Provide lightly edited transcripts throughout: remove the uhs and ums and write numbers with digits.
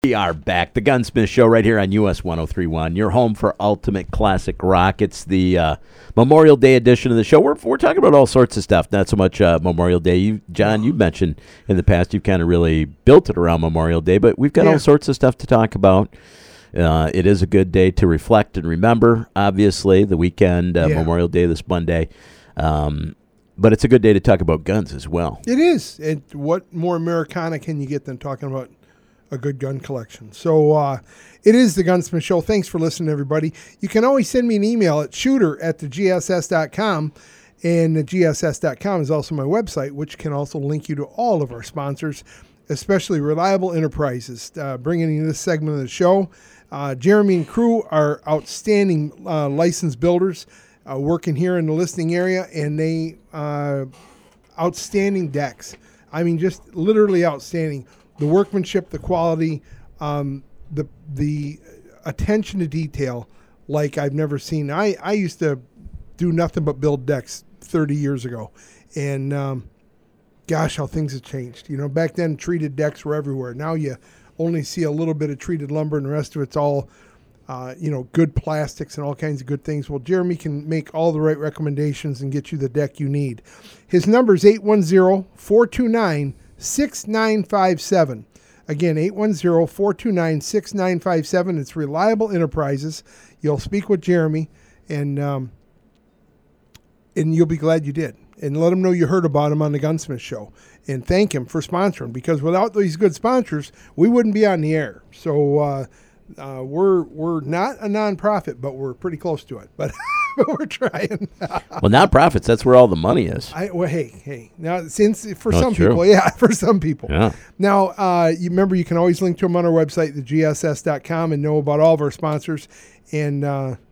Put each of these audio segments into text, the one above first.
We are back. The Gunsmith Show right here on US 1031, your home for ultimate classic rock. It's the Memorial Day edition of the show. We're talking about all sorts of stuff, not so much Memorial Day. John, you've mentioned in the past you've kind of really built it around Memorial Day, but we've got all sorts of stuff to talk about. It is a good day to reflect and remember, obviously, the weekend, Memorial Day this Monday. But it's a good day to talk about guns as well. It is. And what more Americana can you get than talking about a good gun collection? So it is the Gunsmith Show. Thanks for listening, everybody. You can always send me an email at shooter@thegss.com. And the gss.com is also my website, which can also link you to all of our sponsors, especially Reliable Enterprises, bringing you this segment of the show. Jeremy and crew are outstanding licensed builders working here in the listening area, and they outstanding decks. I mean, just literally outstanding. The workmanship, the quality, the attention to detail like I've never seen. I used to do nothing but build decks 30 years ago. And gosh, how things have changed. You know, back then treated decks were everywhere. Now you only see a little bit of treated lumber and the rest of it's all, good plastics and all kinds of good things. Well, Jeremy can make all the right recommendations and get you the deck you need. His number is 810-429-6957. Again, 810-429-6957. It's Reliable Enterprises. You'll speak with Jeremy, and you'll be glad you did. And let him know you heard about him on the Gunsmith Show. And thank him for sponsoring, because without these good sponsors, we wouldn't be on the air. So we're not a nonprofit, but we're pretty close to it. But we're trying. Well, nonprofits, that's where all the money is. Hey. Now, since for That's some true. people, for some people. Yeah. Now, you remember you can always link to them on our website, thegss.com, and know about all of our sponsors. And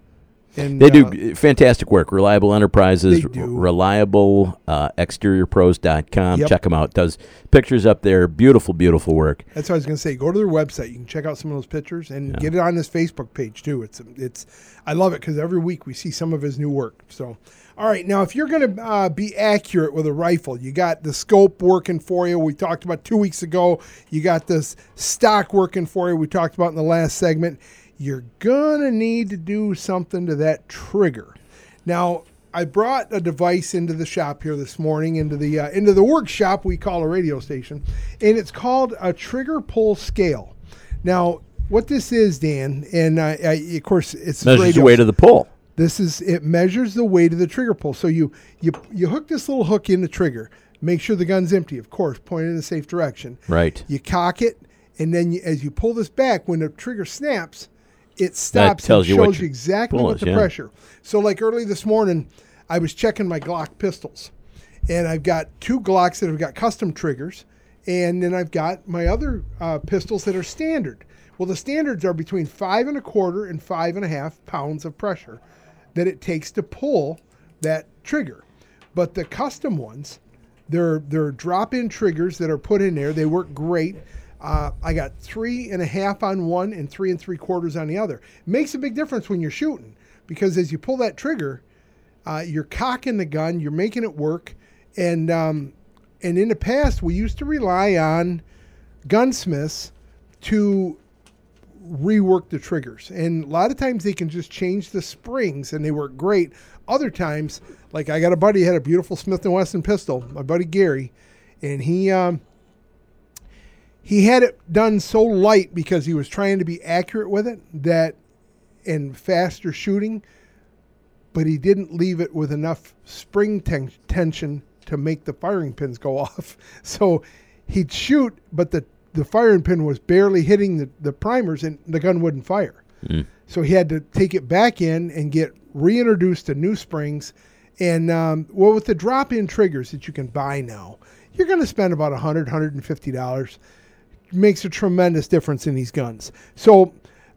they do fantastic work. Reliable Enterprises, They do. reliable exteriorpros.com. Yep. Check them out. Does pictures up there. Beautiful, beautiful work. That's what I was going to say. Go to their website. You can check out some of those pictures and get it on his Facebook page too. It's I love it because every week we see some of his new work. So, all right, now if you're going to be accurate with a rifle, you got the scope working for you. We talked about 2 weeks ago. You got this stock working for you. We talked about in the last segment. You're going to need to do something to that trigger. Now, I brought a device into the shop here this morning, into the workshop we call a radio station, and it's called a trigger pull scale. Now, what this is, Dan, and of course, it's Measures the weight of the pull. It measures the weight of the trigger pull. So you hook this little hook in the trigger, make sure the gun's empty, of course, point it in a safe direction. Right. You cock it, and then as you pull this back, when the trigger snaps, it stops tells and you what shows your you exactly pull what is, the pressure. So like early this morning, I was checking my Glock pistols, and I've got 2 Glocks that have got custom triggers, and then I've got my other pistols that are standard. Well, the standards are between 5 1/4 and 5.5 pounds of pressure that it takes to pull that trigger. But the custom ones, they're drop-in triggers that are put in there. They work great. I got 3.5 on one and 3 3/4 on the other. It makes a big difference when you're shooting, because as you pull that trigger, you're cocking the gun, you're making it work. And in the past, we used to rely on gunsmiths to rework the triggers. And a lot of times they can just change the springs and they work great. Other times, like I got a buddy who had a beautiful Smith & Wesson pistol, my buddy Gary, and he had it done so light because he was trying to be accurate with it and faster shooting, but he didn't leave it with enough spring tension to make the firing pins go off. So he'd shoot, but the firing pin was barely hitting the primers and the gun wouldn't fire. So he had to take it back in and get reintroduced to new springs. And with the drop-in triggers that you can buy now, you're going to spend about $100, $150. Makes a tremendous difference in these guns. So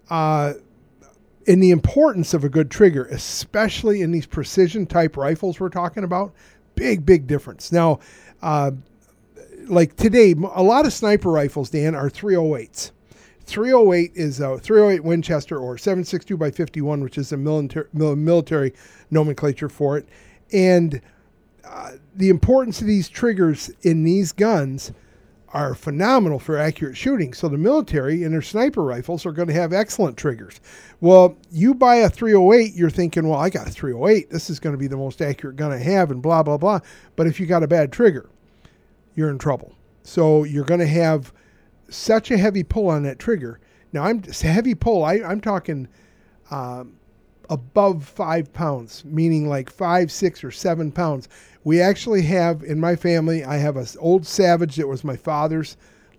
in the importance of a good trigger, especially in these precision type rifles we're talking about, big difference. Now, like today, a lot of sniper rifles, Dan, are 308s. 308 is a 308 Winchester or 7.62 by 51, which is the military nomenclature for it. And the importance of these triggers in these guns are phenomenal for accurate shooting. So the military and their sniper rifles are going to have excellent triggers. Well, you buy a 308, you're thinking, well, I got a 308. This is going to be the most accurate gun I have and blah, blah, blah. But if you got a bad trigger, you're in trouble. So you're going to have such a heavy pull on that trigger. Now, heavy pull, I'm talking above 5 pounds, meaning like 5, 6, or 7 pounds. We actually have, in my family, I have an old Savage that was my father's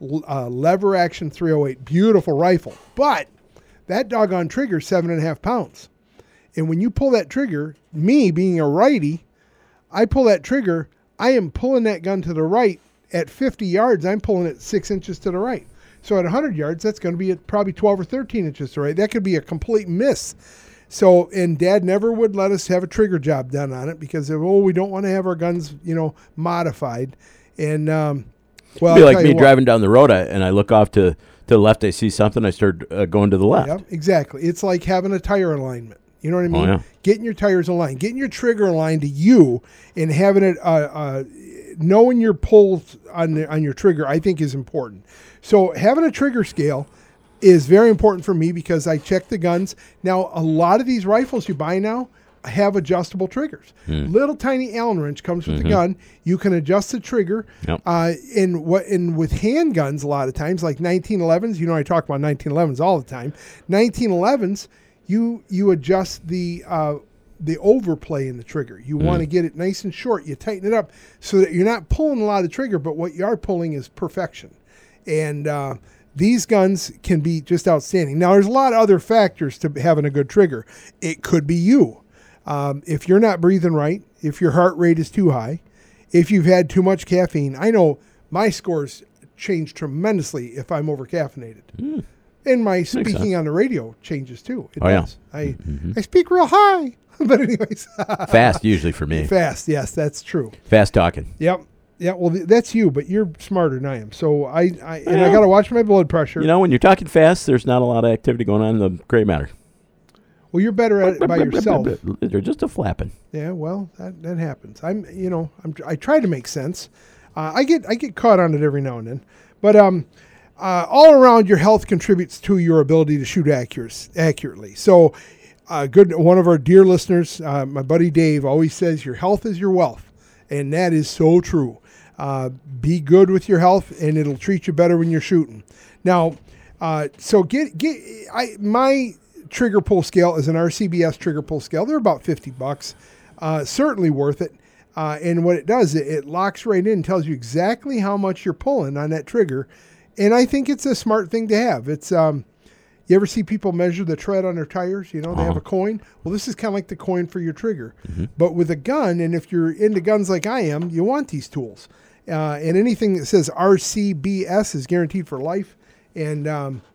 lever action 308. Beautiful rifle. But that doggone trigger is 7.5 pounds. And when you pull that trigger, me being a righty, I pull that trigger, I am pulling that gun to the right. At 50 yards, I'm pulling it 6 inches to the right. So at 100 yards, that's going to be at probably 12 or 13 inches to the right. That could be a complete miss. So, and Dad never would let us have a trigger job done on it because we don't want to have our guns, modified. And, well, it'd be like me driving down the road and I look off to the left, I see something, I start going to the left. Yep, exactly. It's like having a tire alignment. You know what I mean? Oh, yeah. Getting your tires aligned, getting your trigger aligned to you and having it, knowing your pulls on your trigger, I think is important. So having a trigger scale is very important for me because I check the guns. Now, a lot of these rifles you buy now have adjustable triggers. Little tiny Allen wrench comes with the gun. You can adjust the trigger. Yep. And with handguns, a lot of times, like 1911s, I talk about 1911s all the time. 1911s, you adjust the overplay in the trigger. You want to get it nice and short. You tighten it up so that you're not pulling a lot of the trigger, but what you are pulling is perfection. And these guns can be just outstanding. Now, there's a lot of other factors to having a good trigger. It could be you. If you're not breathing right, if your heart rate is too high, if you've had too much caffeine. I know my scores change tremendously if I'm over-caffeinated. And my speaking on the radio changes too. It does. Yeah. I speak real high. But anyways. Fast usually for me. Fast, yes, that's true. Fast talking. Yep. Yeah, well, that's you, but you're smarter than I am. So I got to watch my blood pressure. When you're talking fast, there's not a lot of activity going on in the gray matter. Well, you're better at it by yourself. They're just a flapping. Yeah, well, that happens. I try to make sense. I get caught on it every now and then, but all around, your health contributes to your ability to shoot accurately. So, one of our dear listeners, my buddy Dave, always says your health is your wealth, and that is so true. Be good with your health, and it'll treat you better when you're shooting. Now, so my trigger pull scale is an RCBS trigger pull scale. They're about $50. Certainly worth it. And what it does, it locks right in, tells you exactly how much you're pulling on that trigger. And I think it's a smart thing to have. It's you ever see people measure the tread on their tires? They have a coin. Well, this is kind of like the coin for your trigger. But with a gun, and if you're into guns like I am, you want these tools. And anything that says RCBS is guaranteed for life. And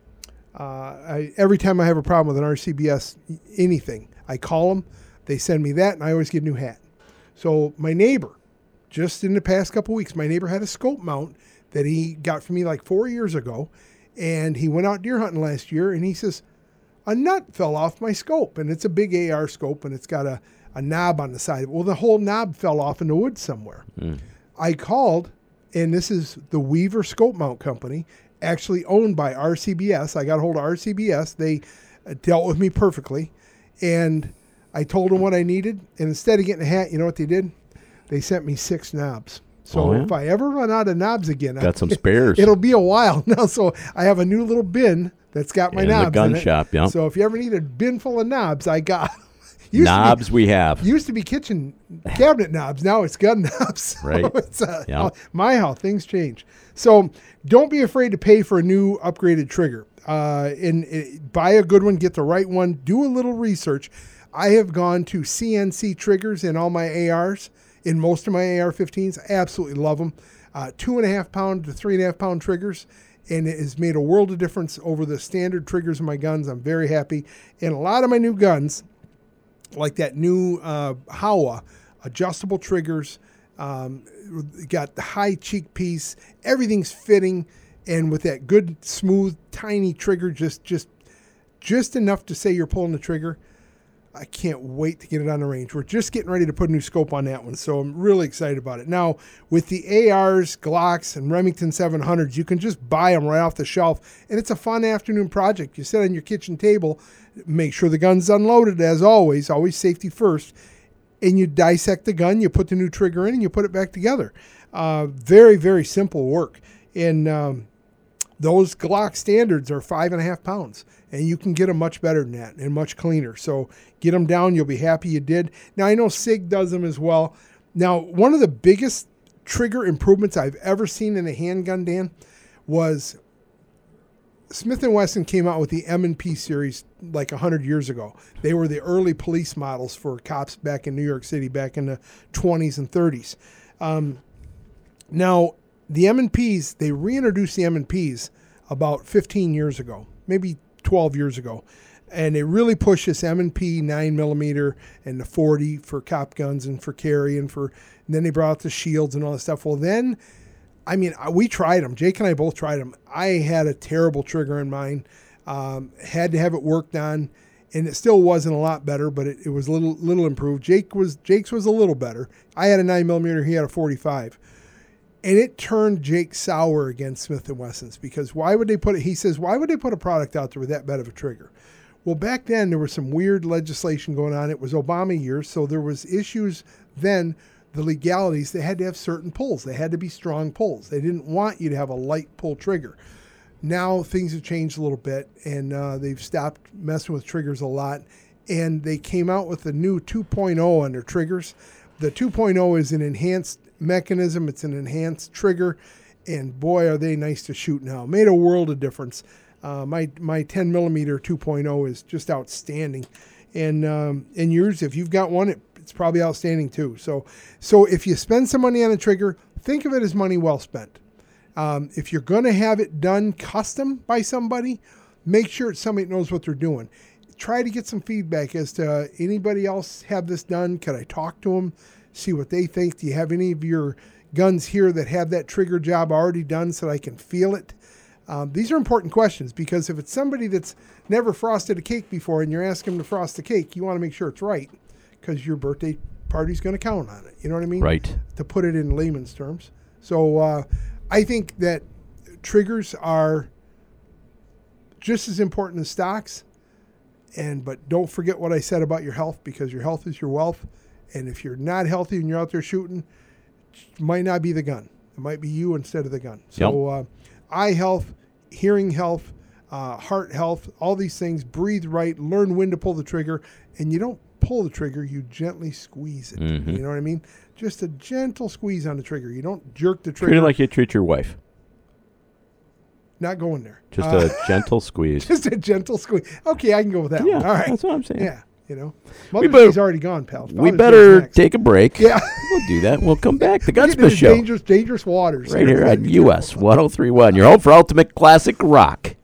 every time I have a problem with an RCBS anything, I call them. They send me that, and I always get a new hat. So my neighbor, just in the past couple weeks, my neighbor had a scope mount that he got from me like 4 years ago. And he went out deer hunting last year, and he says, a nut fell off my scope. And it's a big AR scope, and it's got a knob on the side of it. Well, the whole knob fell off in the woods somewhere. I called, and this is the Weaver Scope Mount Company, actually owned by RCBS. I got a hold of RCBS. They dealt with me perfectly. And I told them what I needed. And instead of getting a hat, you know what they did? They sent me 6 knobs. So if I ever run out of knobs again, got some spares. It'll be a while now. So I have a new little bin that's got my knobs in the gun in it. shop. Yep. So if you ever need a bin full of knobs, I got we have. Used to be kitchen cabinet knobs. Now it's gun knobs. Right. It's how things change. So don't be afraid to pay for a new upgraded trigger. Buy a good one. Get the right one. Do a little research. I have gone to CNC triggers in all my ARs. In most of my AR-15s, I absolutely love them. 2.5 pound to 3.5 pound triggers, and it has made a world of difference over the standard triggers of my guns. I'm very happy. And a lot of my new guns, like that new Howa, adjustable triggers, got the high cheek piece, everything's fitting, and with that good, smooth, tiny trigger, just enough to say you're pulling the trigger. I can't wait to get it on the range. We're just getting ready to put a new scope on that one, so I'm really excited about it. Now, with the ARs, Glocks, and Remington 700s, you can just buy them right off the shelf, and it's a fun afternoon project. You sit on your kitchen table, make sure the gun's unloaded, as always safety first, and you dissect the gun, you put the new trigger in, and you put it back together. Very, very simple work. And those Glock standards are 5.5 pounds, and you can get them much better than that and much cleaner. So get them down. You'll be happy you did. Now, I know SIG does them as well. Now, one of the biggest trigger improvements I've ever seen in a handgun, Dan, was Smith & Wesson came out with the M&P series like 100 years ago. They were the early police models for cops back in New York City back in the 20s and 30s. Now, the M&Ps, they reintroduced the M&Ps about 15 years ago, maybe 12 years ago. And they really pushed this M&P 9mm and the 40 for cop guns and for carry and then they brought out the shields and all that stuff. Well, then, I mean, we tried them. Jake and I both tried them. I had a terrible trigger in mine, had to have it worked on, and it still wasn't a lot better, but it was a little improved. Jake's was a little better. I had a 9mm, he had a 45. And it turned Jake sour against Smith & Wesson's because why would they put a product out there with that bad of a trigger? Well, back then there was some weird legislation going on. It was Obama years, so there was issues then, the legalities. They had to have certain pulls. They had to be strong pulls. They didn't want you to have a light pull trigger. Now things have changed a little bit, and they've stopped messing with triggers a lot, and they came out with a new 2.0 on their triggers. The 2.0 is an enhanced mechanism. It's an enhanced trigger, and boy, are they nice to shoot now. Made a world of difference. My 10mm 2.0 is just outstanding, and yours, if you've got one, it's probably outstanding too. So if you spend some money on a trigger, think of it as money well spent. If you're going to have it done custom by somebody, make sure it's somebody that knows what they're doing. Try to get some feedback as to anybody else have this done. Could I talk to them, see what they think? Do you have any of your guns here that have that trigger job already done so that I can feel it? These are important questions because if it's somebody that's never frosted a cake before and you're asking them to frost the cake, you want to make sure it's right because your birthday party's going to count on it. You know what I mean? Right. To put it in layman's terms. So I think that triggers are just as important as stocks. But don't forget what I said about your health because your health is your wealth. And if you're not healthy and you're out there shooting, it might not be the gun. It might be you instead of the gun. So eye health, hearing health, heart health, all these things, breathe right, learn when to pull the trigger. And you don't pull the trigger, you gently squeeze it. Mm-hmm. You know what I mean? Just a gentle squeeze on the trigger. You don't jerk the trigger. Treat it like you treat your wife. Not going there. Just a gentle squeeze. Just a gentle squeeze. Okay, I can go with that one. All right. That's what I'm saying. Yeah, you know. Mother's Day's already gone, pal. We better take a break. Yeah. We'll do that. We'll come back. The Gunsmith Show. Dangerous waters. Right here on US 1031. Your home for Ultimate Classic Rock.